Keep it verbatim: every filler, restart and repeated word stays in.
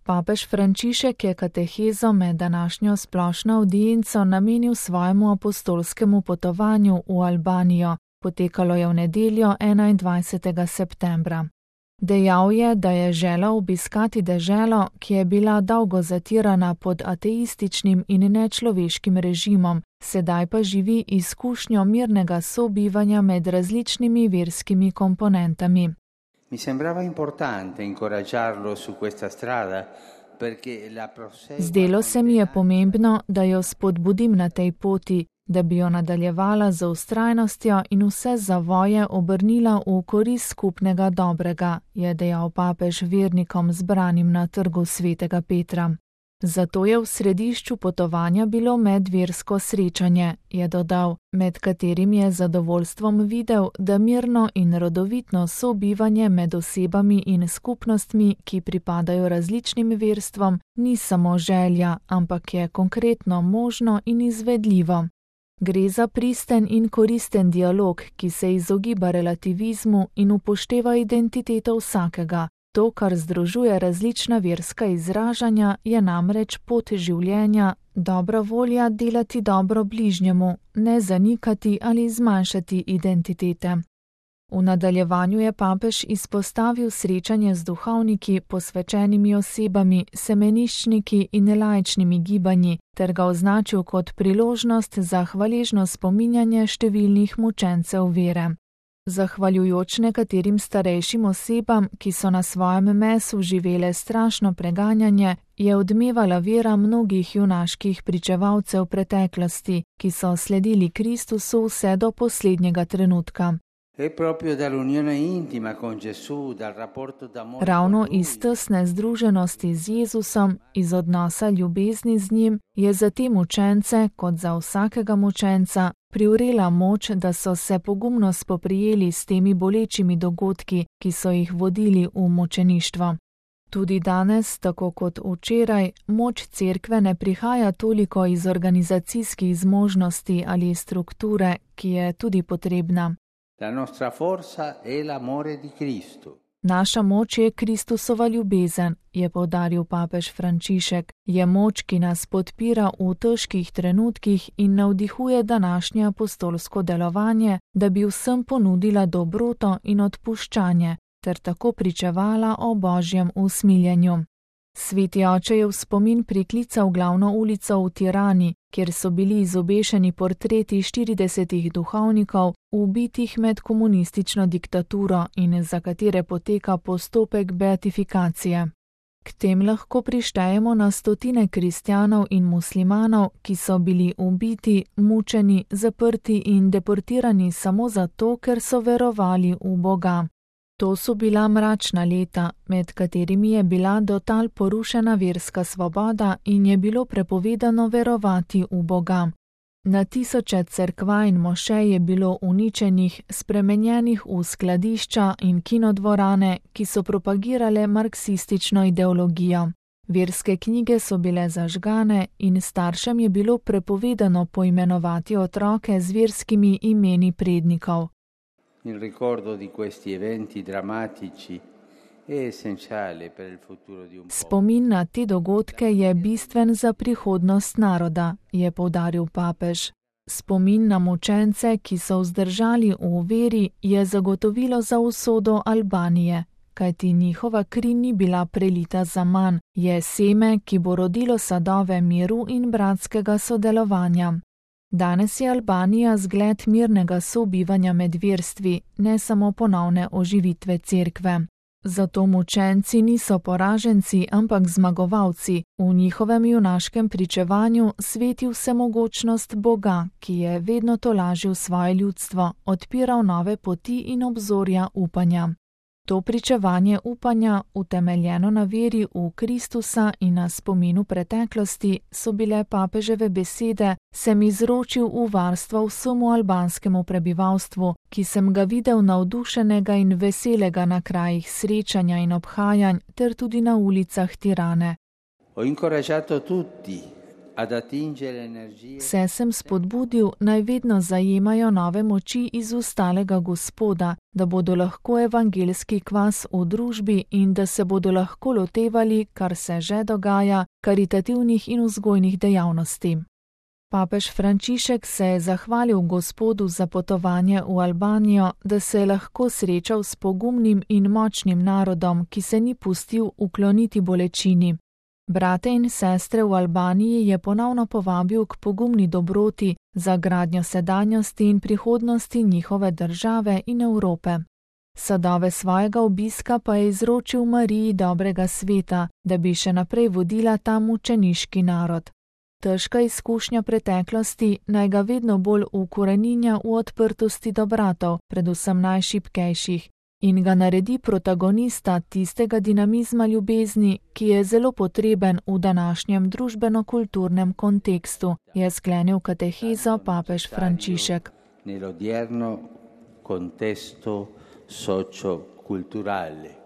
Papež Frančišek je katehezo med današnjo splošno avdienco namenil svojemu apostolskemu potovanju v Albanijo. Potekalo je v nedeljo enaindvajsetega septembra. Dejal je, da je želel obiskati deželo, ki je bila dolgo zatirana pod ateističnim in nečloveškim režimom, sedaj pa živi izkušnjo mirnega sobivanja med različnimi verskimi komponentami. Mi sembrava importante incoraggiarlo su questa strada perché la prosegua. Zdelo se mi je pomembno, da jo spodbudim na tej poti, da bi jo nadaljevala z vztrajnostjo in vse zavoje obrnila v korist skupnega dobrega, je dejal papež vernikom zbranim na trgu svetega Petra. Zato je v središču potovanja bilo medversko srečanje, je dodal, med katerim je zadovoljstvom videl, da mirno in rodovitno sobivanje med osebami in skupnostmi, ki pripadajo različnim verstvom, ni samo želja, ampak je konkretno možno in izvedljivo. Gre za pristen in koristen dialog, ki se izogiba relativizmu in upošteva identiteto vsakega. To, kar združuje različna verska izražanja, je namreč pot življenja, dobra volja delati dobro bližnjemu, ne zanikati ali zmanjšati identitete. V nadaljevanju je papež izpostavil srečanje z duhovniki, posvečenimi osebami, semeniščniki in laičnimi gibanji, ter ga označil kot priložnost za hvaležno spominjanje številnih mučencev vere. Zahvaljujoč nekaterim starejšim osebam, ki so na svojem mesu živele strašno preganjanje, je odmevala vera mnogih junaških pričevalcev preteklosti, ki so sledili Kristusu vse do poslednjega trenutka. Ravno iz tesne združenosti z Jezusom, iz odnosa ljubezni z njim, je za te mučence, kot za vsakega mučenca, privrela moč, da so se pogumno spoprijeli s temi bolečimi dogodki, ki so jih vodili v mučeništvo. Tudi danes, tako kot včeraj, moč cerkve ne prihaja toliko iz organizacijskih zmožnosti ali strukture, ki je tudi potrebna. La nostra forza è l'amore di Cristo. Naša moč je Kristusova ljubezen, je poudaril papež Frančišek, je moč, ki nas podpira v težkih trenutkih in navdihuje današnje apostolsko delovanje, da bi vsem ponudila dobroto in odpuščanje, ter tako pričevala o Božjem usmiljenju. Sveti oče je v spomin priklical glavno ulico v Tirani, kjer so bili izobešeni portreti štiridesetih duhovnikov, ubitih med komunistično diktaturo in za katere poteka postopek beatifikacije. K tem lahko prištejemo na stotine kristjanov in muslimanov, ki so bili ubiti, mučeni, zaprti in deportirani samo zato, ker so verovali v Boga. To so bila mračna leta, med katerimi je bila do tal porušena verska svoboda in je bilo prepovedano verovati v Boga. Na tisoče cerkva in mošej je bilo uničenih, spremenjenih v skladišča in kinodvorane, ki so propagirale marksistično ideologijo. Verske knjige so bile zažgane in staršem je bilo prepovedano poimenovati otroke z verskimi imeni prednikov. Il ricordo di questi eventi drammatici è essenziale per il futuro di un popolo. Spomin na te dogodke je bistven za prihodnost naroda, je poudaril papež. Spomin na mučence, ki so vzdržali v veri, je zagotovilo za usodo Albanije, kajti njihova kri ni bila prelita za manj, je seme, ki bo rodilo sadove miru in bratskega sodelovanja. Danes je Albanija zgled mirnega sobivanja med verstvi, ne samo ponovne oživitve cerkve. Zato mučenci niso poraženci, ampak zmagovalci. V njihovem junaškem pričevanju sveti vsemogočnost Boga, ki je vedno tolažil svoje ljudstvo, odpiral nove poti in obzorja upanja. To pričevanje upanja, utemeljeno na veri v Kristusa in na spominu preteklosti, so bile papeževe besede, sem izročil v varstvo vsemu albanskemu prebivalstvu, ki sem ga videl navdušenega in veselega na krajih srečanja in obhajanj, ter tudi na ulicah Tirane. Ho incoraggiato tutti Vse sem spodbudil, naj vedno zajemajo nove moči iz ustalega Gospoda, da bodo lahko evangelski kvas v družbi in da se bodo lahko lotevali, kar se že dogaja, karitativnih in vzgojnih dejavnosti. Papež Frančišek se je zahvalil Gospodu za potovanje v Albanijo, da se je lahko srečal s pogumnim in močnim narodom, ki se ni pustil ukloniti bolečini. Brate in sestre v Albaniji je ponovno povabil k pogumni dobroti za gradnjo sedanjosti in prihodnosti njihove države in Evrope. Sadove svojega obiska pa je izročil Mariji dobrega sveta, da bi še naprej vodila ta mučeniški narod. Težka izkušnja preteklosti naj ga vedno bolj ukoreninja v odprtosti do bratov, predvsem najšibkejših, in ga naredi protagonista tistega dinamizma ljubezni, ki je zelo potreben v današnjem družbeno-kulturnem kontekstu, je sklenil katehezo papež Frančišek. Nell'odierno contesto socio-culturale.